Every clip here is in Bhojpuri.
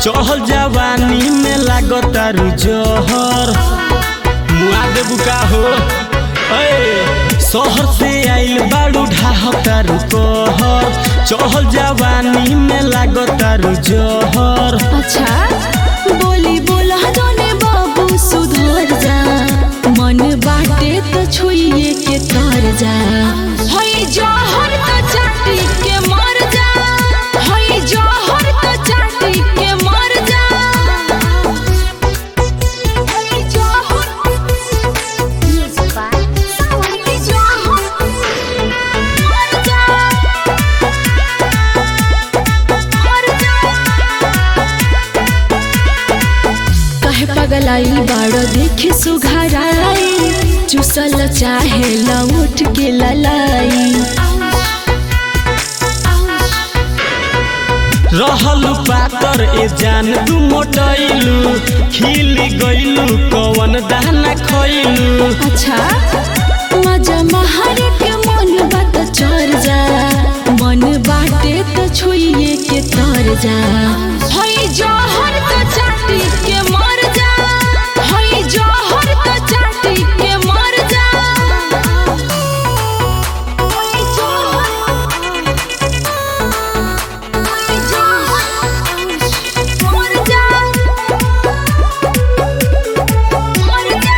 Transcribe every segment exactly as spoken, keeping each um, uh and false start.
चहल जवानी में लागतारू जहर मुआ देबू का हो। शहर से आइल बाड़ू ढाहतारू कहर, चहल जवानी में लागतारू जहर। अच्छा बोली बोला जाने बाबू सुधर जा, मन बाटे तो छुइए के तर जा। हई जहर तो चाटी के मर जा, हई जहर तो चाटी के मर जा। हई जहर हई जहर मर जा मर जा। कहे पगलाई बाड़ो देखे सुघराई, चुसल चाहे लौट के ललाई। रहलू पातर ए जान तू मोटैलू, खिल गइलू कवन दाना खइलू। अच्छा मजा महर के मन बात चढ़ जा, मन बाटे तो छुइए के तर जा। हई जहर तो चाटी के मर जा, हई जहर तो चाटी के मर जा। हई जहर हई जहर मर जा मर जा।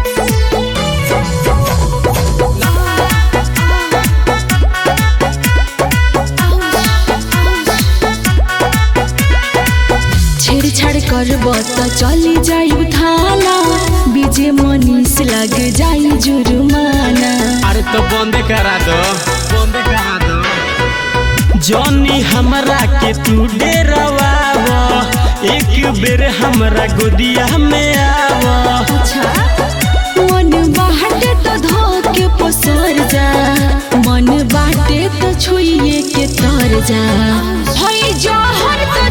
छेड़छाड़ करब तो चली जाई थाना, बीजे मनीष लग जाई जुर्माना। अरे तो बंद करा दो बंद करा दो। जॉनी हमरा के तू डेरावाव, एक बेर हमरा गोदिया में आव। अच्छा मन बाटे तो धो के पसर जा, मन बाटे तो छुइए के तर जा। हई जहर तो